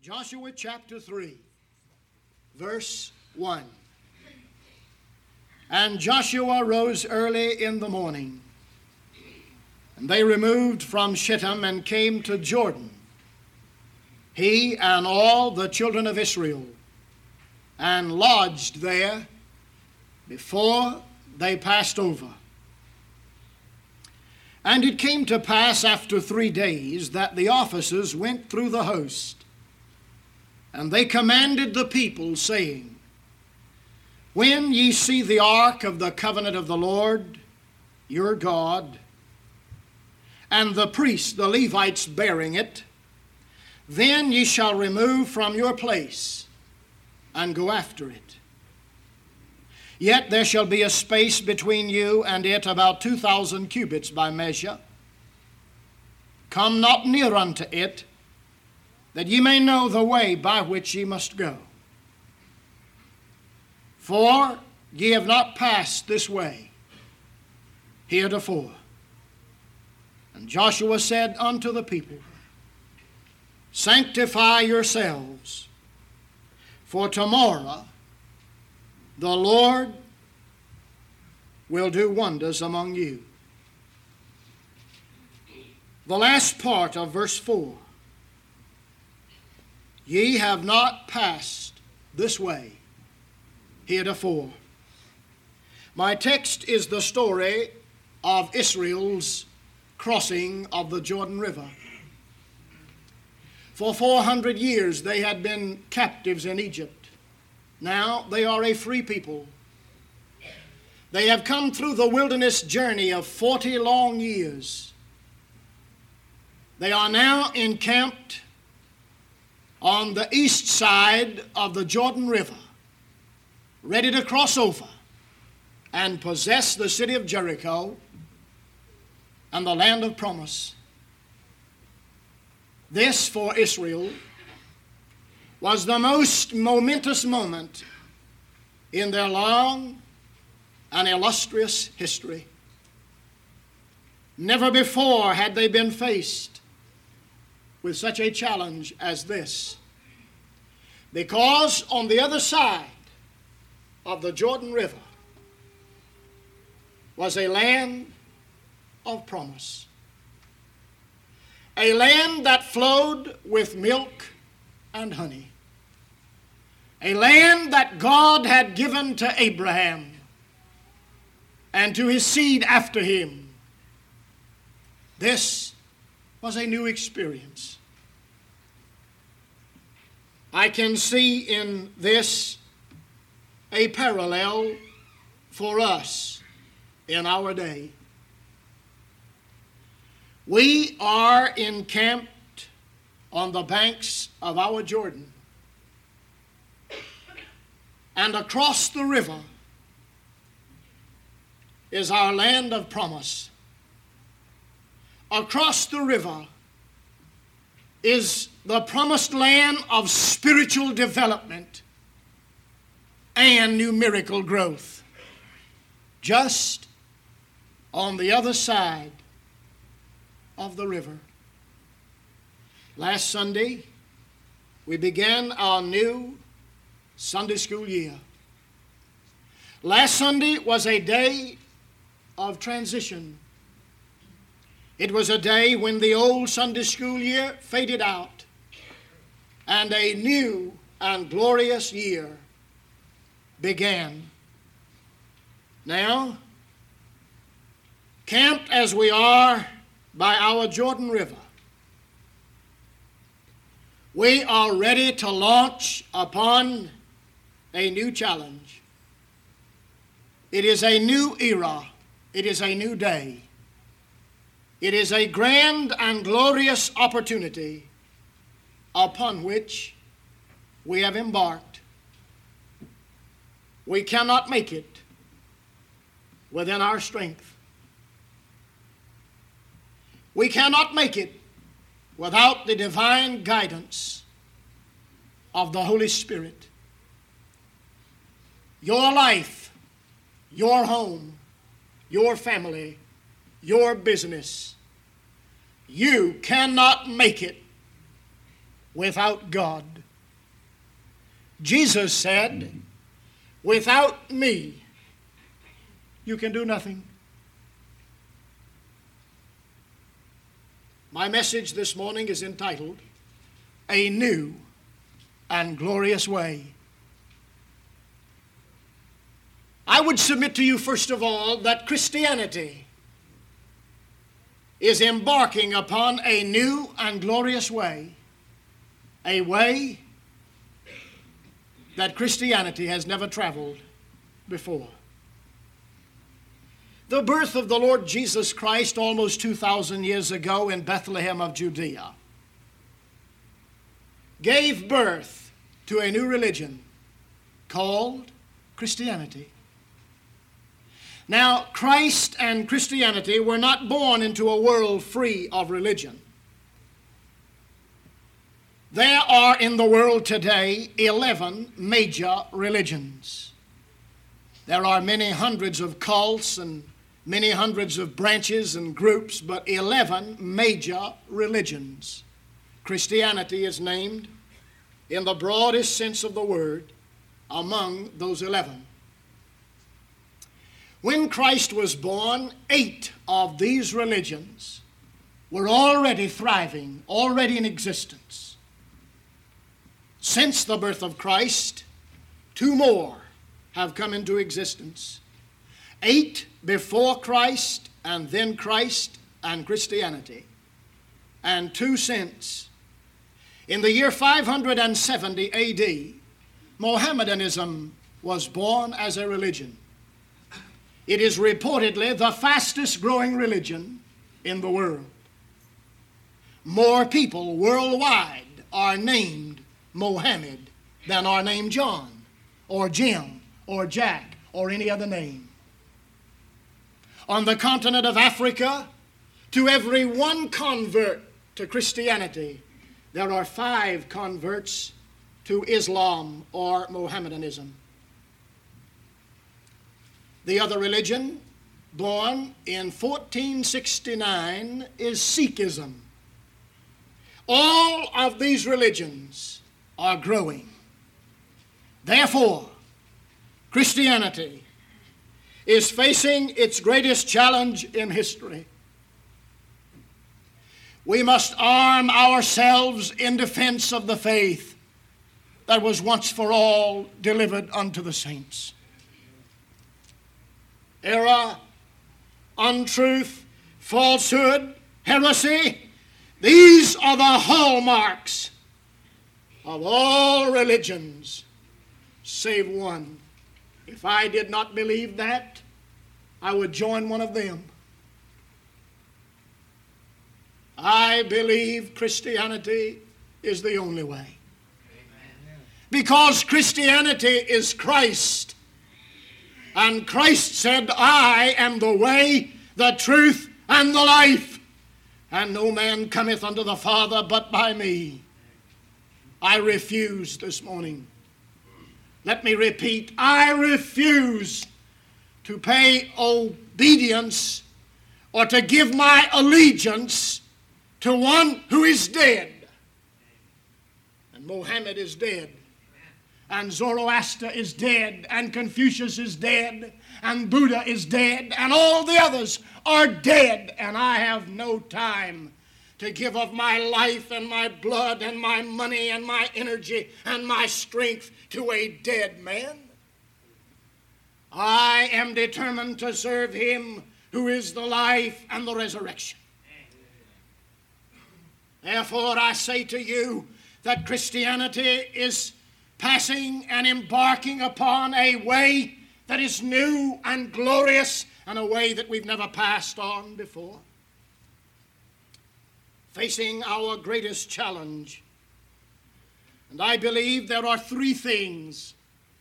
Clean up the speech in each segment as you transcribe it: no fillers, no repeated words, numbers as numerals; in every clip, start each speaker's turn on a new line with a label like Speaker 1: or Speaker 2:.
Speaker 1: Joshua chapter 3, verse 1. And Joshua rose early in the morning, and they removed from Shittim and came to Jordan, he and all the children of Israel, and lodged there before they passed over. And it came to pass after 3 days that the officers went through the host, and they commanded the people, saying, When ye see the ark of the covenant of the Lord your God, and the priests, the Levites, bearing it, then ye shall remove from your place and go after it. Yet there shall be a space between you and it about 2,000 cubits by measure. Come not near unto it, that ye may know the way by which ye must go. For ye have not passed this way heretofore. And Joshua said unto the people, Sanctify yourselves, for tomorrow the Lord will do wonders among you. The last part of verse 4. Ye have not passed this way heretofore. My text is the story of Israel's crossing of the Jordan River. For 400 years they had been captives in Egypt. Now they are a free people. They have come through the wilderness journey of 40 long years. They are now encamped on the east side of the Jordan River, ready to cross over and possess the city of Jericho and the land of promise. This, for Israel, was the most momentous moment in their long and illustrious history. Never before had they been faced with such a challenge as this, because on the other side of the Jordan River was a land of promise, a land that flowed with milk and honey, a land that God had given to Abraham and to his seed after him. This was a new experience. I can see in this a parallel for us in our day. We are encamped on the banks of our Jordan, and across the river is our land of promise. Across the river is the promised land of spiritual development and numerical growth. Just on the other side of the river. Last Sunday, we began our new Sunday school year. Last Sunday was a day of transition. It was a day when the old Sunday school year faded out and a new and glorious year began. Now, camped as we are by our Jordan River, we are ready to launch upon a new challenge. It is a new era. It is a new day. It is a grand and glorious opportunity upon which we have embarked. We cannot make it within our strength. We cannot make it without the divine guidance of the Holy Spirit. Your life, your home, your family, your business, you cannot make it without God. Jesus said, without me, you can do nothing. My message this morning is entitled, A New and Glorious Way. I would submit to you, first of all, that Christianity is embarking upon a new and glorious way, a way that Christianity has never traveled before. The birth of the Lord Jesus Christ almost 2,000 years ago in Bethlehem of Judea gave birth to a new religion called Christianity. Now, Christ and Christianity were not born into a world free of religion. There are in the world today 11 major religions. There are many hundreds of cults and many hundreds of branches and groups, but 11 major religions. Christianity is named in the broadest sense of the word among those 11. When Christ was born, 8 of these religions were already thriving, already in existence. Since the birth of Christ, 2 more have come into existence. 8 before Christ, and then Christ and Christianity, and 2 since. In the year 570 A.D., Mohammedanism was born as a religion. It is reportedly the fastest growing religion in the world. More people worldwide are named Mohammed than are named John or Jim or Jack or any other name. On the continent of Africa, to every 1 convert to Christianity, there are 5 converts to Islam or Mohammedanism. The other religion, born in 1469, is Sikhism. All of these religions are growing. Therefore, Christianity is facing its greatest challenge in history. We must arm ourselves in defense of the faith that was once for all delivered unto the saints. Error, untruth, falsehood, heresy, these are the hallmarks of all religions, save one. If I did not believe that, I would join one of them. I believe Christianity is the only way. Amen. Because Christianity is Christ. And Christ said, I am the way, the truth, and the life. And no man cometh unto the Father but by me. I refuse this morning. Let me repeat, I refuse to pay obedience or to give my allegiance to one who is dead. And Mohammed is dead. And Zoroaster is dead. And Confucius is dead. And Buddha is dead. And all the others are dead. And I have no time to give of my life and my blood and my money and my energy and my strength to a dead man. I am determined to serve him who is the life and the resurrection. Therefore, I say to you that Christianity is passing and embarking upon a way that is new and glorious and a way that we've never passed on before. Facing our greatest challenge. And I believe there are 3 things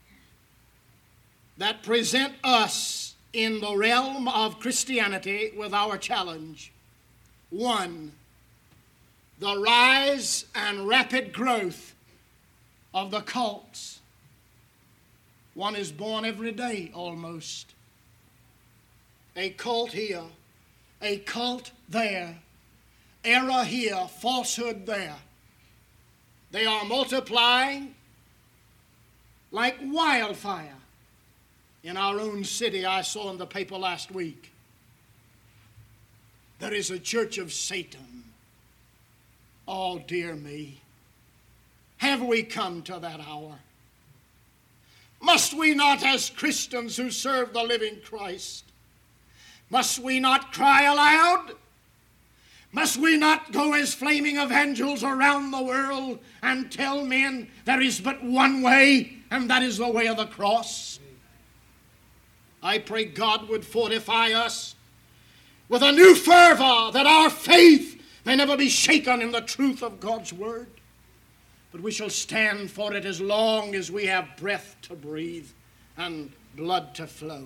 Speaker 1: that present us in the realm of Christianity with our challenge. 1, the rise and rapid growth of the cults. One is born every day almost. A cult here, a cult there, error here, falsehood there. They are multiplying like wildfire. In our own city, I saw in the paper last week, there is a church of Satan. Oh, dear me. Have we come to that hour? Must we not, as Christians who serve the living Christ, must we not cry aloud? Must we not go as flaming evangels around the world and tell men there is but one way, and that is the way of the cross? I pray God would fortify us with a new fervor, that our faith may never be shaken in the truth of God's word, but we shall stand for it as long as we have breath to breathe and blood to flow.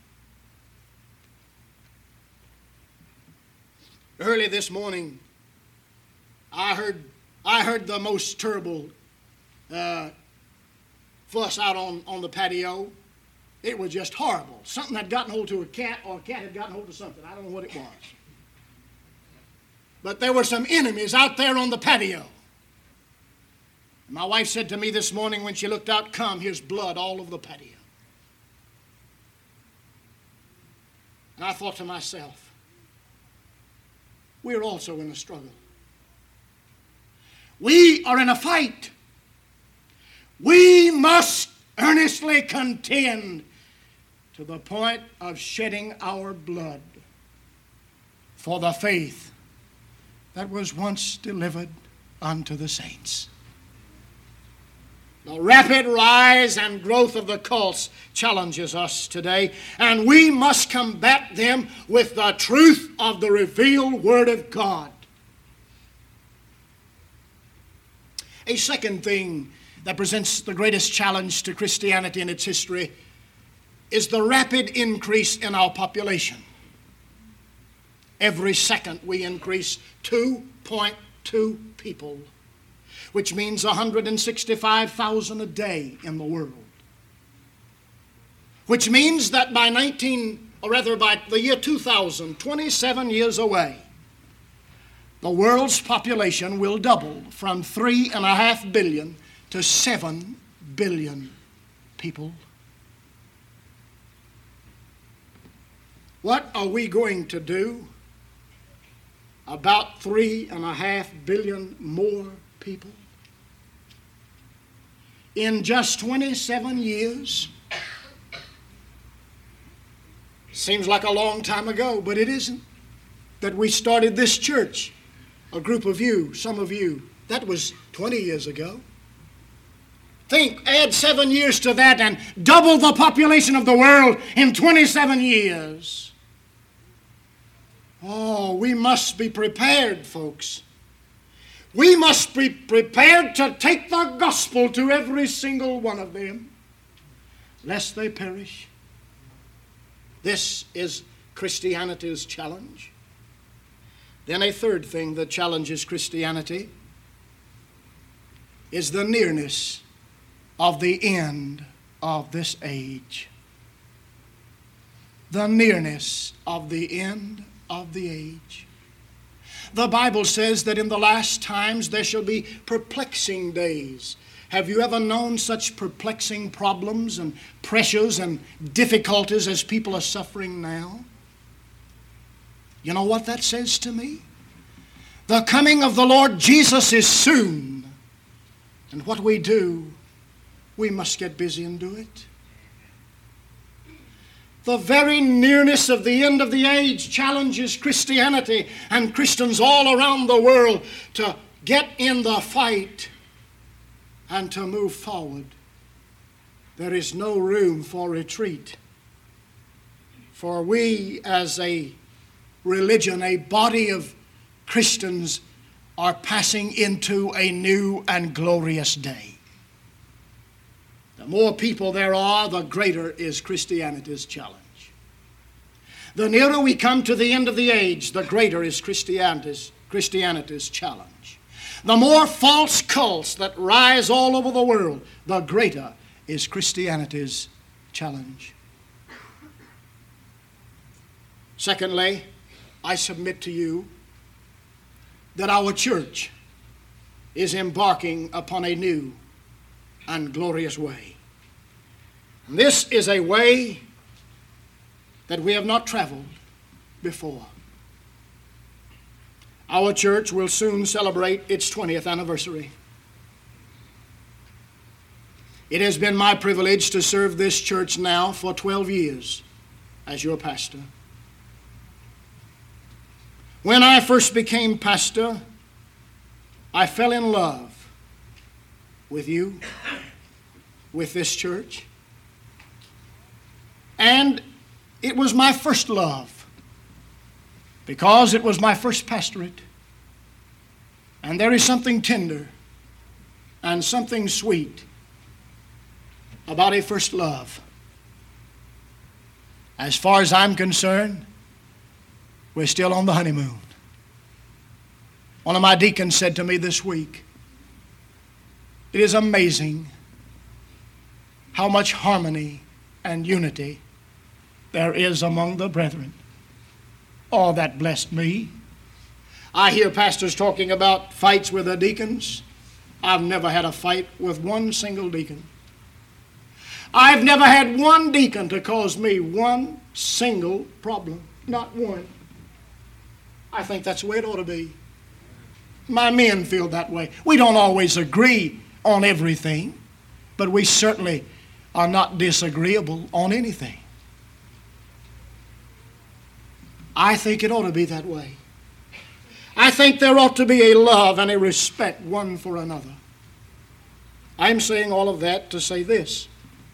Speaker 1: Early this morning, I heard the most terrible fuss out on the patio. It was just horrible. Something had gotten hold to a cat, or a cat had gotten hold of something. I don't know what it was. But there were some enemies out there on the patio. And my wife said to me this morning when she looked out, "Come, here's blood all over the patio." And I thought to myself, we're also in a struggle. We are in a fight. We must earnestly contend to the point of shedding our blood for the faith that was once delivered unto the saints. The rapid rise and growth of the cults challenges us today, and we must combat them with the truth of the revealed Word of God. A second thing that presents the greatest challenge to Christianity in its history is the rapid increase in our population. Every second we increase 2.2 people, which means 165,000 a day in the world. Which means that by the year 2000, 27 years away, the world's population will double from 3.5 billion to 7 billion people. What are we going to do about 3.5 billion more people? In just 27 years. Seems like a long time ago, but it isn't. That we started this church, a group of you, some of you. That was 20 years ago. Think, add 7 years to that and double the population of the world in 27 years. Oh, we must be prepared, folks. We must be prepared to take the gospel to every single one of them, lest they perish. This is Christianity's challenge. Then a third thing that challenges Christianity is the nearness of the end of this age. The nearness of the end of the age. The Bible says that in the last times there shall be perplexing days. Have you ever known such perplexing problems and pressures and difficulties as people are suffering now? You know what that says to me? The coming of the Lord Jesus is soon. And what we do, we must get busy and do it. The very nearness of the end of the age challenges Christianity and Christians all around the world to get in the fight and to move forward. There is no room for retreat. For we as a religion, a body of Christians, are passing into a new and glorious day. The more people there are, the greater is Christianity's challenge. The nearer we come to the end of the age, the greater is Christianity's challenge. The more false cults that rise all over the world, the greater is Christianity's challenge. Secondly, I submit to you that our church is embarking upon a new and glorious way. And this is a way that we have not traveled before. Our church will soon celebrate its 20th anniversary. It has been my privilege to serve this church now for 12 years as your pastor. When I first became pastor, I fell in love with you, with this church. And it was my first love because it was my first pastorate. And there is something tender and something sweet about a first love. As far as I'm concerned, we're still on the honeymoon. One of my deacons said to me this week, it is amazing how much harmony and unity there is among the brethren. Oh, that blessed me. I hear pastors talking about fights with their deacons. I've never had a fight with one single deacon. I've never had one deacon to cause me one single problem. Not one. I think that's the way it ought to be. My men feel that way. We don't always agree on everything, but we certainly are not disagreeable on anything. I think it ought to be that way. I think there ought to be a love and a respect one for another. I'm saying all of that to say this,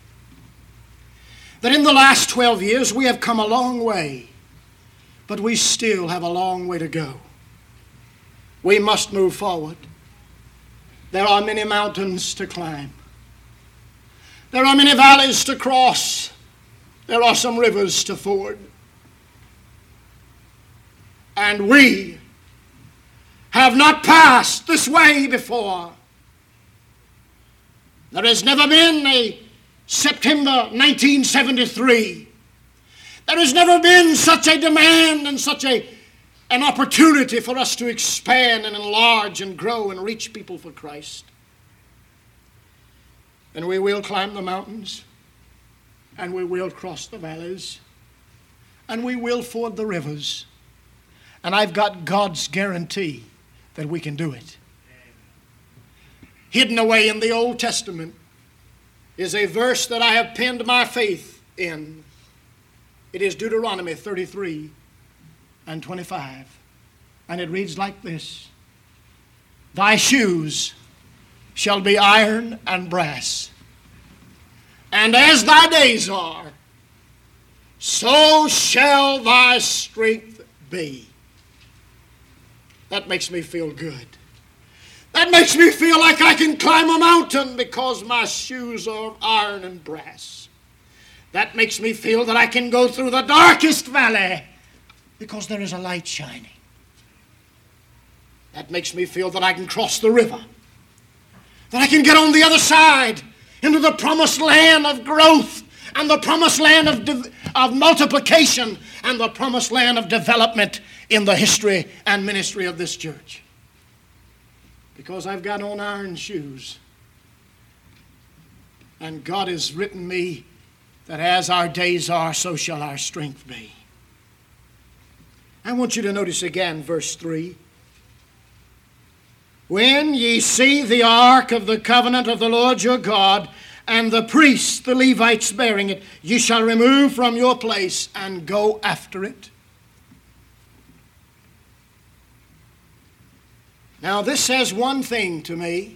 Speaker 1: that in the last 12 years we have come a long way, but we still have a long way to go. We must move forward. There are many mountains to climb. There are many valleys to cross. There are some rivers to ford. And we have not passed this way before. There has never been a September 1973. There has never been such a demand and such an opportunity for us to expand and enlarge and grow and reach people for Christ. And we will climb the mountains, and we will cross the valleys, and we will ford the rivers. And I've got God's guarantee that we can do it. Hidden away in the Old Testament is a verse that I have pinned my faith in. It is Deuteronomy 33 and 25. And it reads like this: Thy shoes shall be iron and brass, and as thy days are, so shall thy strength be. That makes me feel good. That makes me feel like I can climb a mountain because my shoes are of iron and brass. That makes me feel that I can go through the darkest valley because there is a light shining. That makes me feel that I can cross the river, that I can get on the other side into the promised land of growth and the promised land of multiplication and the promised land of development in the history and ministry of this church. Because I've got on iron shoes. And God has written me that as our days are, so shall our strength be. I want you to notice again verse 3. When ye see the ark of the covenant of the Lord your God, and the priests, the Levites, bearing it, ye shall remove from your place and go after it. Now this says one thing to me.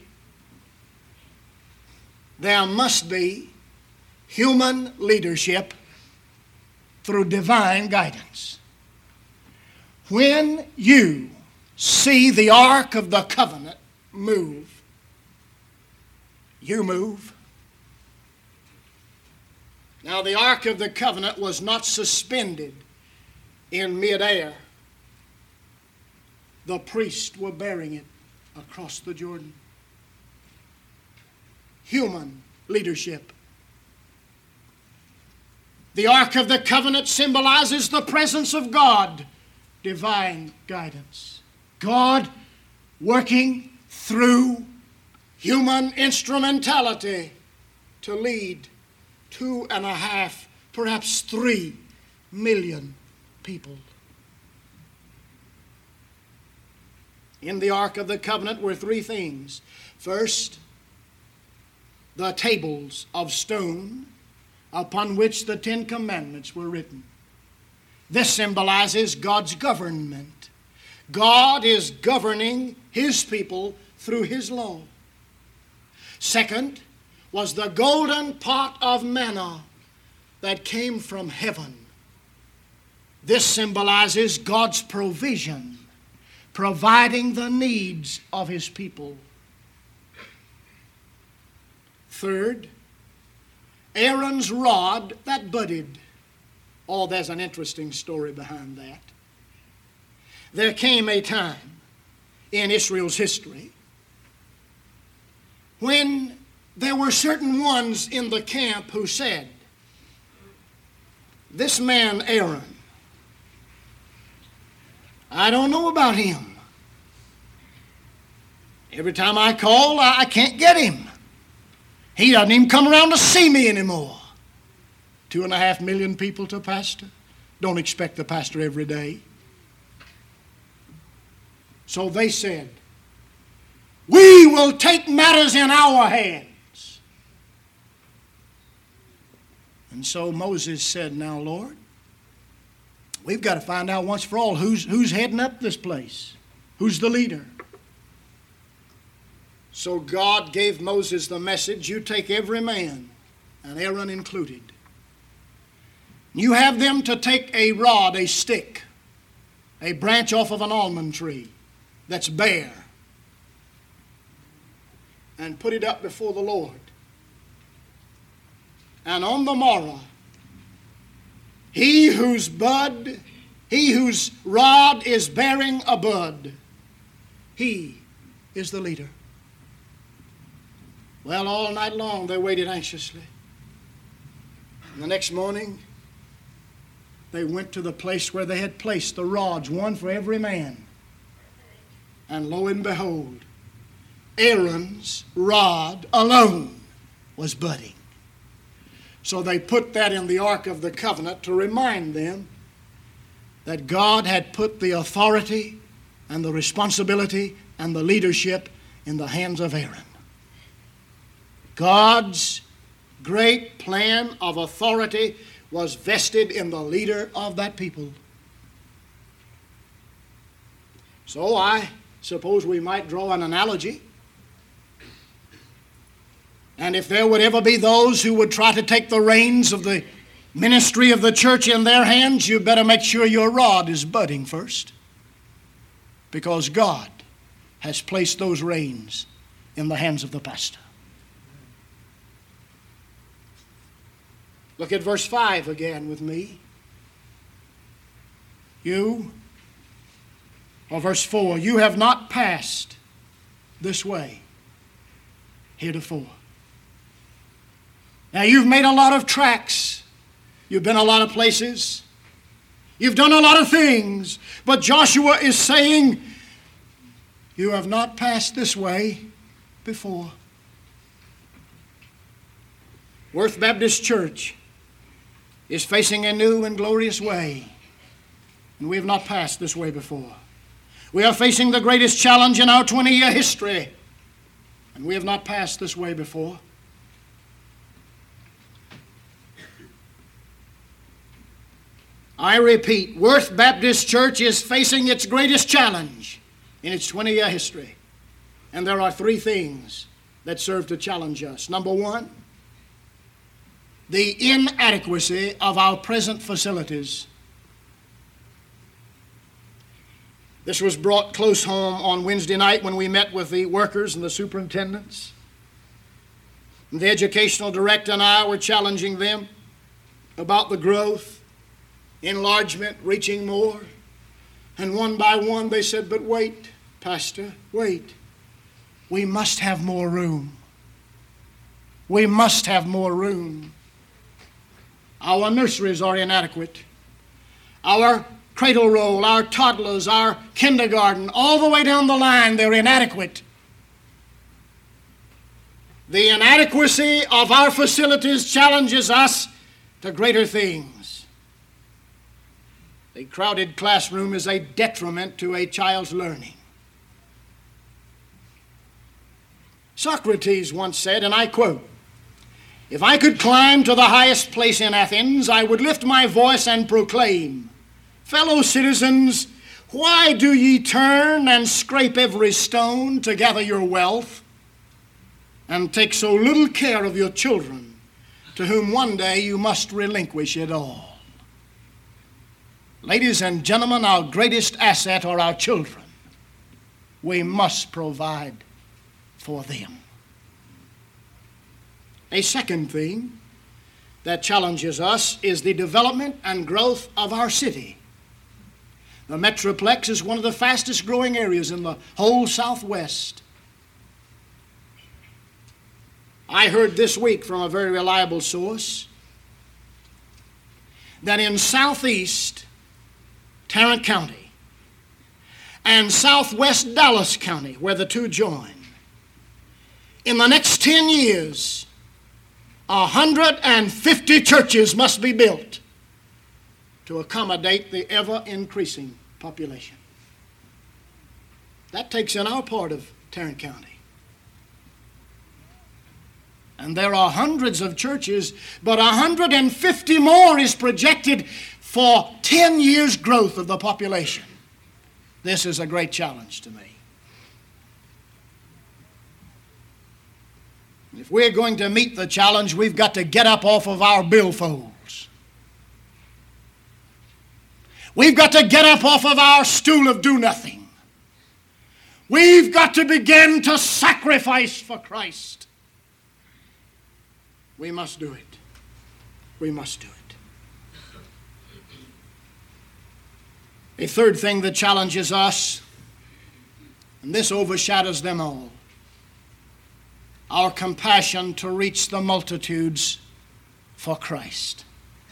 Speaker 1: There must be human leadership through divine guidance. When you see the Ark of the Covenant move, you move. Now the Ark of the Covenant was not suspended in midair. The priests were bearing it across the Jordan. Human leadership. The Ark of the Covenant symbolizes the presence of God, divine guidance. God working through human instrumentality to lead 2.5, perhaps 3 million people. In the Ark of the Covenant were 3 things. First, the tables of stone upon which the 10 Commandments were written. This symbolizes God's government. God is governing His people through His law. Second was the golden pot of manna that came from heaven. This symbolizes God's provision, providing the needs of His people. Third, Aaron's rod that budded. Oh, there's an interesting story behind that. There came a time in Israel's history when there were certain ones in the camp who said, this man Aaron, I don't know about him. Every time I call, I can't get him. He doesn't even come around to see me anymore. 2.5 million people to pastor. Don't expect the pastor every day. So they said, we will take matters in our hands. And so Moses said, now, Lord, we've got to find out once for all who's heading up this place. Who's the leader? So God gave Moses the message, you take every man, and Aaron included. You have them to take a rod, a stick, a branch off of an almond tree that's bare, and put it up before the Lord. And on the morrow, he whose rod is bearing a bud, he is the leader. Well, all night long they waited anxiously. And the next morning, they went to the place where they had placed the rods, one for every man. And lo and behold, Aaron's rod alone was budding. So they put that in the Ark of the Covenant to remind them that God had put the authority and the responsibility and the leadership in the hands of Aaron. God's great plan of authority was vested in the leader of that people. So I suppose we might draw an analogy. And if there would ever be those who would try to take the reins of the ministry of the church in their hands, you better make sure your rod is budding first. Because God has placed those reins in the hands of the pastor. Look at verse 5 again with me. Verse 4, you have not passed this way heretofore. Now you've made a lot of tracks. You've been a lot of places. You've done a lot of things. But Joshua is saying, you have not passed this way before. Worth Baptist Church is facing a new and glorious way. And we have not passed this way before. We are facing the greatest challenge in our 20-year history. And we have not passed this way before. I repeat, Worth Baptist Church is facing its greatest challenge in its 20-year history. And there are 3 things that serve to challenge us. Number 1, the inadequacy of our present facilities. This was brought close home on Wednesday night when we met with the workers and the superintendents. And the educational director and I were challenging them about the growth, enlargement, reaching more. And one by one they said, but wait, Pastor, wait. We must have more room. We must have more room. Our nurseries are inadequate. Our cradle roll, our toddlers, our kindergarten, all the way down the line, they're inadequate. The inadequacy of our facilities challenges us to greater things. The crowded classroom is a detriment to a child's learning. Socrates once said, and I quote, "If I could climb to the highest place in Athens, I would lift my voice and proclaim, 'Fellow citizens, why do ye turn and scrape every stone to gather your wealth, and take so little care of your children, to whom one day you must relinquish it all?'" Ladies and gentlemen, our greatest asset are our children. We must provide for them. A second thing that challenges us is the development and growth of our city. The Metroplex is one of the fastest growing areas in the whole Southwest. I heard this week from a very reliable source that in southeast Tarrant County and southwest Dallas County, where the two join, in the next 10 years, 150 churches must be built to accommodate the ever-increasing population. That takes in our part of Tarrant County. And there are hundreds of churches, but 150 more is projected for 10 years' growth of the population. This is a great challenge to me. If we're going to meet the challenge, we've got to get up off of our billfolds. We've got to get up off of our stool of do-nothing. We've got to begin to sacrifice for Christ. We must do it. We must do it. A third thing that challenges us, and this overshadows them all, our compassion to reach the multitudes for Christ.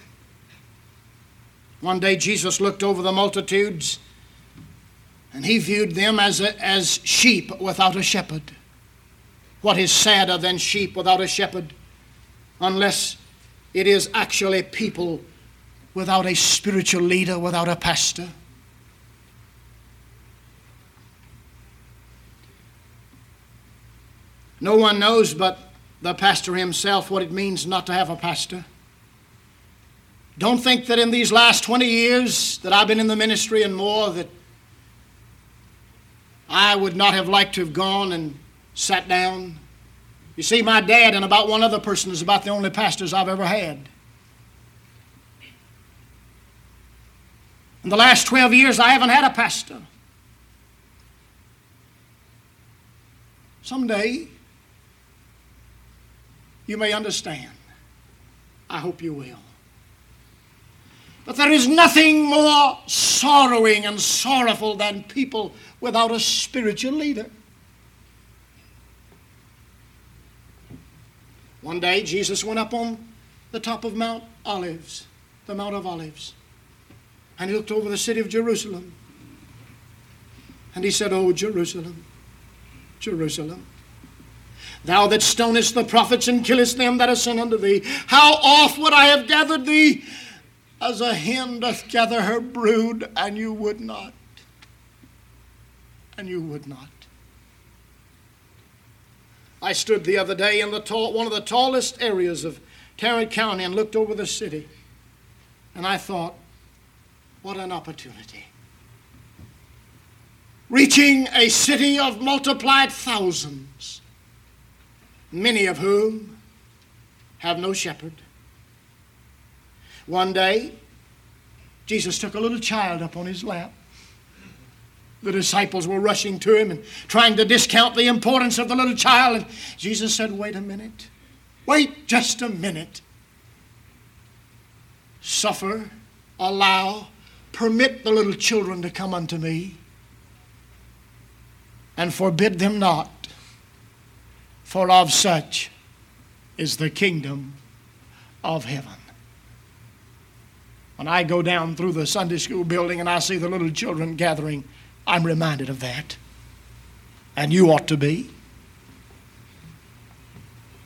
Speaker 1: One day Jesus looked over the multitudes and he viewed them as sheep without a shepherd. What is sadder than sheep without a shepherd, unless it is actually people without a spiritual leader, without a pastor? No one knows but the pastor himself what it means not to have a pastor. Don't think that in these last 20 years that I've been in the ministry and more that I would not have liked to have gone and sat down. You see, my dad and about one other person is about the only pastors I've ever had. In the last 12 years, I haven't had a pastor. Someday, you may understand. I hope you will. But there is nothing more sorrowing and sorrowful than people without a spiritual leader. One day, Jesus went up on the top of Mount Olives, the Mount of Olives, and he looked over the city of Jerusalem. And he said, "Oh, Jerusalem, Jerusalem, thou that stonest the prophets and killest them that are sent unto thee, how oft would I have gathered thee as a hen doth gather her brood, and you would not. And you would not." I stood the other day in one of the tallest areas of Tarrant County and looked over the city, and I thought, what an opportunity. Reaching a city of multiplied thousands, many of whom have no shepherd. One day, Jesus took a little child up on his lap. The disciples were rushing to him and trying to discount the importance of the little child. And Jesus said, "Wait a minute. Wait just a minute. Suffer, allow, permit the little children to come unto me, and forbid them not, for of such is the kingdom of heaven." When I go down through the Sunday school building and I see the little children gathering, I'm reminded of that. And you ought to be.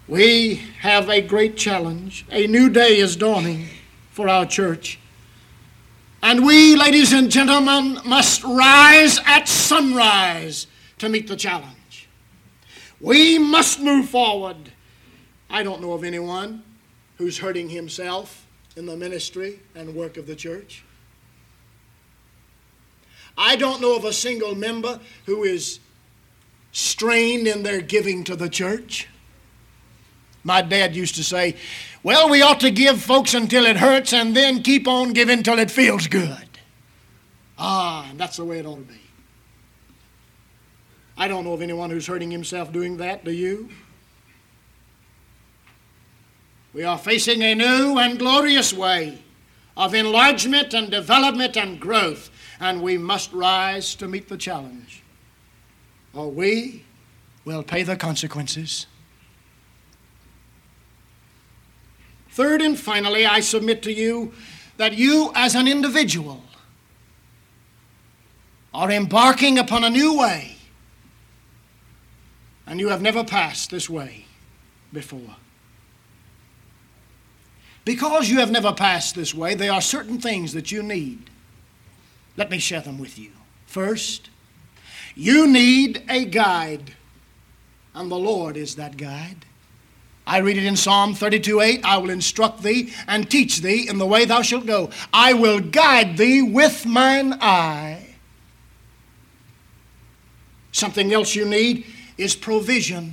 Speaker 1: We have a great challenge. A new day is dawning for our church. And we, ladies and gentlemen, must rise at sunrise to meet the challenge. We must move forward. I don't know of anyone who's hurting himself in the ministry and work of the church. I don't know of a single member who is strained in their giving to the church. My dad used to say, well, we ought to give folks until it hurts and then keep on giving till it feels good. And that's the way it ought to be. I don't know of anyone who's hurting himself doing that, do you? We are facing a new and glorious way of enlargement and development and growth, and we must rise to meet the challenge, or we will pay the consequences. Third and finally, I submit to you that you as an individual are embarking upon a new way, and you have never passed this way before. Because you have never passed this way, there are certain things that you need. Let me share them with you. First, you need a guide, and the Lord is that guide. I read it in Psalm 32:8, I will instruct thee and teach thee in the way thou shalt go. I will guide thee with mine eye. Something else you need is provision.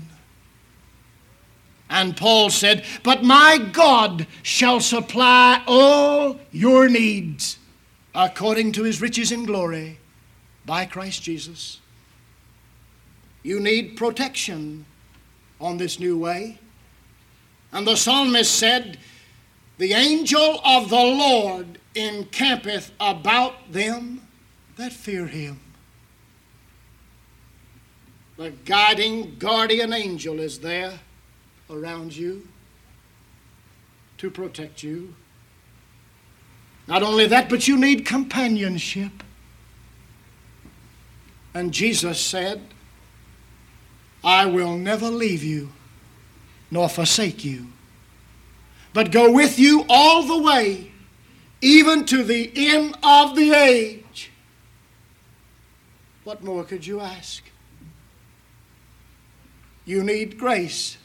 Speaker 1: And Paul said, but my God shall supply all your needs according to his riches in glory by Christ Jesus. You need protection on this new way. And the psalmist said, the angel of the Lord encampeth about them that fear him. The guiding, guardian angel is there around you to protect you. Not only that, but you need companionship. And Jesus said, I will never leave you nor forsake you, but go with you all the way, even to the end of the age. What more could you ask? You need grace.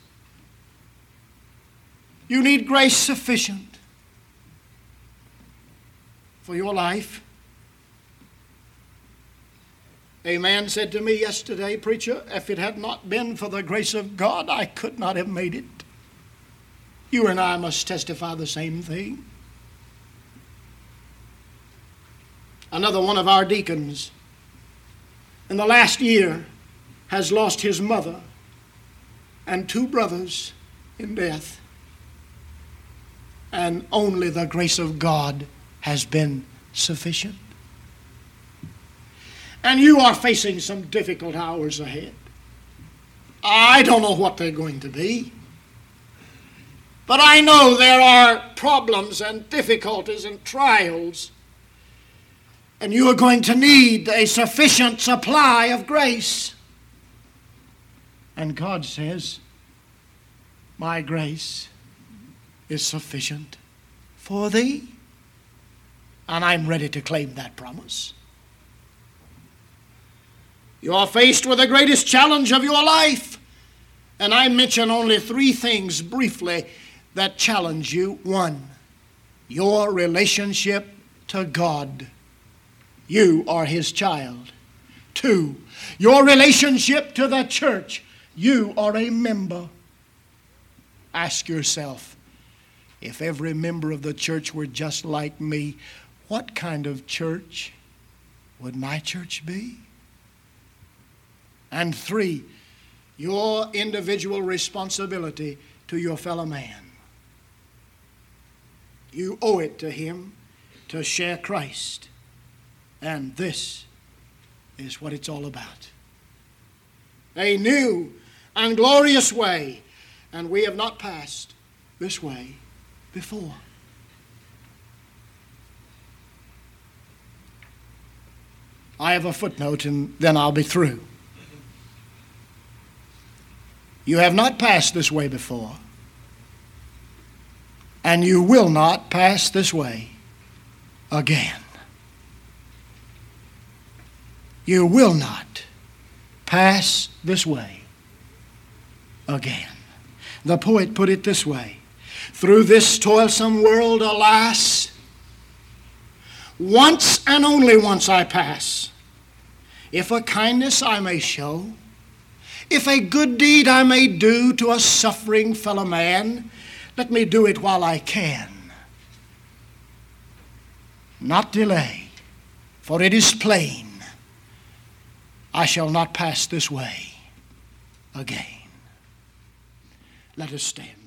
Speaker 1: You need grace sufficient for your life. A man said to me yesterday, preacher, if it had not been for the grace of God, I could not have made it. You and I must testify the same thing. Another one of our deacons in the last year has lost his mother and 2 brothers in death. And only the grace of God has been sufficient. And you are facing some difficult hours ahead. I don't know what they're going to be. But I know there are problems and difficulties and trials. And you are going to need a sufficient supply of grace. And God says, my grace is sufficient for thee. And I'm ready to claim that promise. You are faced with the greatest challenge of your life. And I mention only 3 things briefly that challenge you. 1, your relationship to God. You are his child. 2, your relationship to the church. You are a member. Ask yourself, if every member of the church were just like me, what kind of church would my church be? And 3, your individual responsibility to your fellow man. You owe it to him to share Christ. And this is what it's all about. A new and glorious way, and we have not passed this way before. I have a footnote and then I'll be through. You have not passed this way before. and you will not pass this way again. You will not pass this way again. The poet put it this way: through this toilsome world, alas, once and only once I pass. If a kindness I may show, if a good deed I may do to a suffering fellow man, let me do it while I can. Not delay, for it is plain I shall not pass this way again. Let us stand.